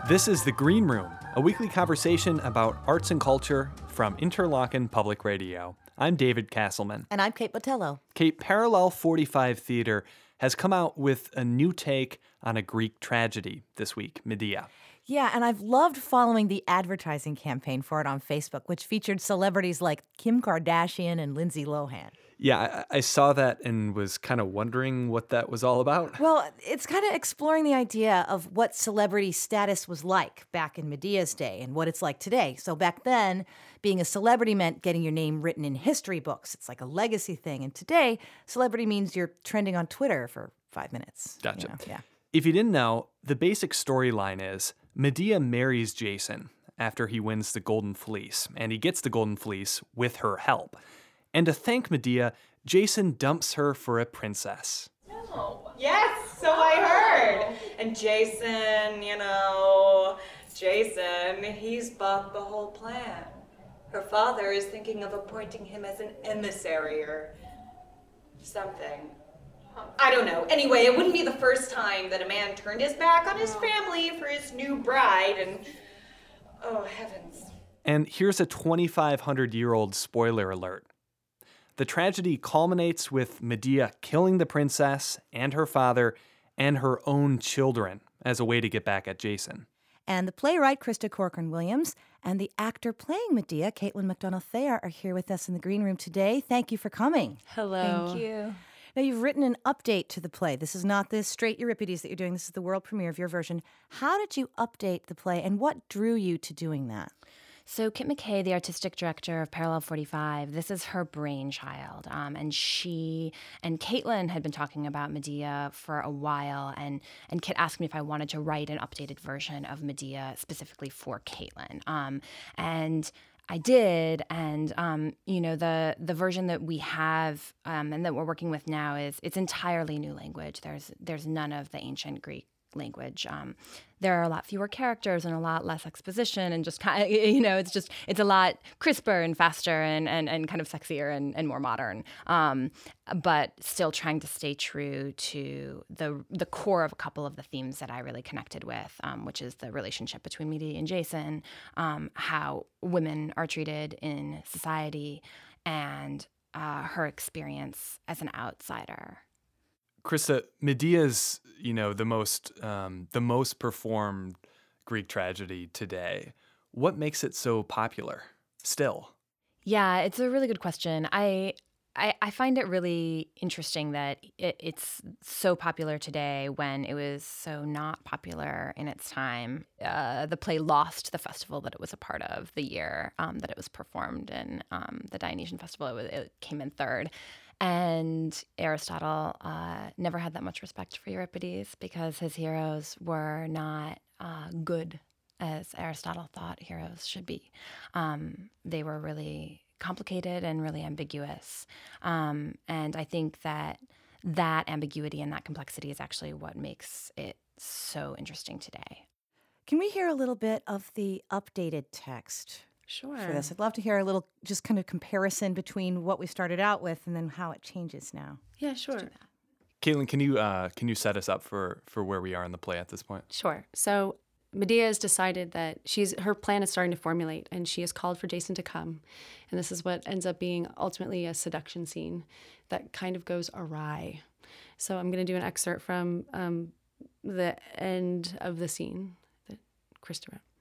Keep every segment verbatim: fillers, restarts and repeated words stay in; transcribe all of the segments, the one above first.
This is The Green Room, a weekly conversation about arts and culture from Interlochen Public Radio. I'm David Castleman. And I'm Kate Botello. Kate, Parallel forty-five Theater has come out with a new take on a Greek tragedy this week, Medea. Yeah, and I've loved following the advertising campaign for it on Facebook, which featured celebrities like Kim Kardashian and Lindsay Lohan. Yeah, I, I saw that and was kind of wondering what that was all about. Well, it's kind of exploring the idea of what celebrity status was like back in Medea's day and what it's like today. So back then, being a celebrity meant getting your name written in history books. It's like a legacy thing. And today, celebrity means you're trending on Twitter for five minutes. Gotcha. You know? Yeah. If you didn't know, the basic storyline is Medea marries Jason after he wins the Golden Fleece, and he gets the Golden Fleece with her help. And to thank Medea, Jason dumps her for a princess. No. Yes, so I heard. And Jason, you know, Jason, he's bought the whole plan. Her father is thinking of appointing him as an emissary or something. I don't know. Anyway, it wouldn't be the first time that a man turned his back on his family for his new bride, and oh, heavens. And here's a twenty-five hundred year old spoiler alert. The tragedy culminates with Medea killing the princess and her father and her own children as a way to get back at Jason. And the playwright, Krista Corcoran-Williams, and the actor playing Medea, Caitlin McDonough-Thayer, are here with us in the green room today. Thank you for coming. Hello. Thank you. Now, you've written an update to the play. This is not the straight Euripides that you're doing. This is the world premiere of your version. How did you update the play, and what drew you to doing that? So Kit McKay, the artistic director of Parallel forty-five, this is her brainchild. Um, and she and Caitlin had been talking about Medea for a while, and, and Kit asked me if I wanted to write an updated version of Medea specifically for Caitlin. Um, and I did, and um, you know, the the version that we have um, and that we're working with now is it's entirely new language. There's there's none of the ancient Greek language. Um, there are a lot fewer characters and a lot less exposition, and just kind of, you know, it's just it's a lot crisper and faster and and, and kind of sexier and, and more modern. Um, but still trying to stay true to the the core of a couple of the themes that I really connected with, um, which is the relationship between Medea and Jason, um, how women are treated in society, and uh, her experience as an outsider. Krista, Medea's, you know, the most um, the most performed Greek tragedy today. What makes it so popular still? Yeah, it's a really good question. I I, I find it really interesting that it, it's so popular today when it was so not popular in its time. Uh, the play lost the festival that it was a part of, the year um, that it was performed in, um, the Dionysian Festival. It, was, it came in third. And Aristotle uh, never had that much respect for Euripides because his heroes were not uh, good as Aristotle thought heroes should be. Um, they were really complicated and really ambiguous. Um, and I think that that ambiguity and that complexity is actually what makes it so interesting today. Can we hear a little bit of the updated text? Sure. For this, I'd love to hear a little just kind of comparison between what we started out with and then how it changes now. Yeah, sure. Caitlin, can you uh, can you set us up for, for where we are in the play at this point? Sure. So Medea has decided that she's her plan is starting to formulate, and she has called for Jason to come. And this is what ends up being ultimately a seduction scene that kind of goes awry. So I'm going to do an excerpt from um, the end of the scene that Krista wrote.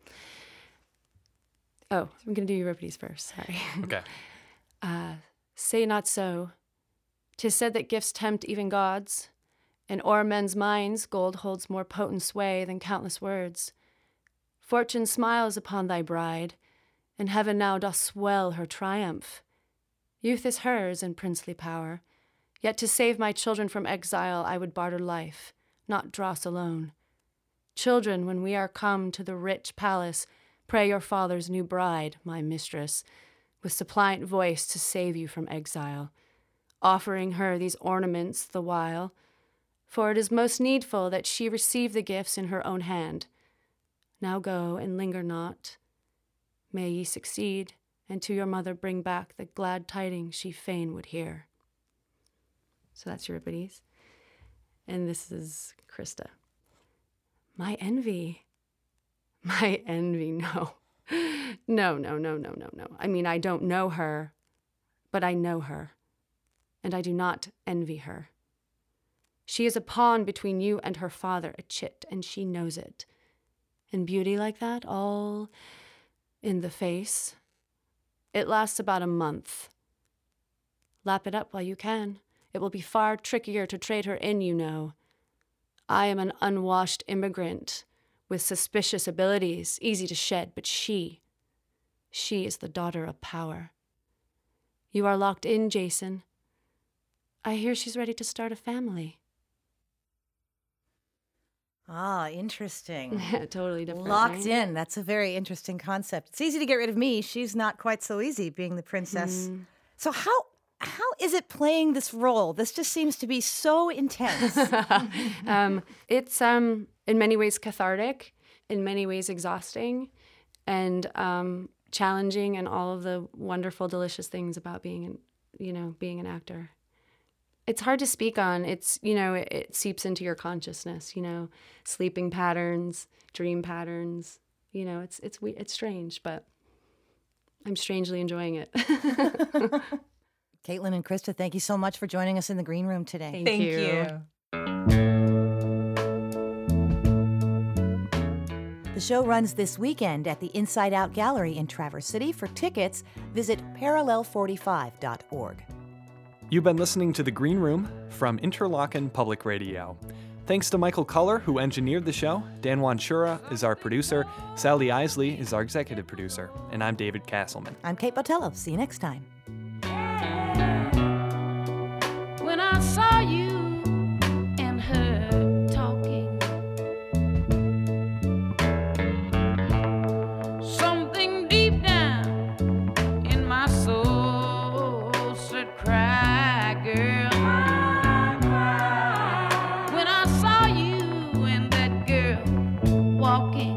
Oh, I'm going to do Euripides first. Sorry. Okay. uh, say not so. 'Tis said that gifts tempt even gods, and o'er men's minds gold holds more potent sway than countless words. Fortune smiles upon thy bride, and heaven now doth swell her triumph. Youth is hers in princely power, yet to save my children from exile I would barter life, not dross alone. Children, when we are come to the rich palace, pray your father's new bride, my mistress, with suppliant voice to save you from exile, offering her these ornaments the while, for it is most needful that she receive the gifts in her own hand. Now go and linger not. May ye succeed, and to your mother bring back the glad tidings she fain would hear. So that's Euripides. And this is Krista. My envy, My envy, no. No, no, no, no, no, no. I mean, I don't know her, but I know her, and I do not envy her. She is a pawn between you and her father, a chit, and she knows it. And beauty like that, all in the face, it lasts about a month. Lap it up while you can. It will be far trickier to trade her in, you know. I am an unwashed immigrant with suspicious abilities, easy to shed, but she, she is the daughter of power. You are locked in, Jason. I hear she's ready to start a family. Ah, interesting. Yeah, totally different. Locked right? in. That's a very interesting concept. It's easy to get rid of me. She's not quite so easy being the princess. Mm. So how how is it playing this role? This just seems to be so intense. um, it's um, in many ways cathartic, in many ways exhausting, and um, challenging, and all of the wonderful, delicious things about being, an, you know, being an actor. It's hard to speak on. It's, you know, it, it seeps into your consciousness. You know, sleeping patterns, dream patterns. You know, it's it's we- it's strange, but I'm strangely enjoying it. Caitlin and Krista, thank you so much for joining us in the green room today. Thank, Thank you. you. The show runs this weekend at the Inside Out Gallery in Traverse City. For tickets, visit parallel forty-five dot org. You've been listening to The Green Room from Interlochen Public Radio. Thanks to Michael Culler, who engineered the show. Dan Wanchura is our producer. Sally Isley is our executive producer. And I'm David Castleman. I'm Kate Botello. See you next time. When I saw you and her talking, something deep down in my soul said, cry, girl. When I saw you and that girl walking,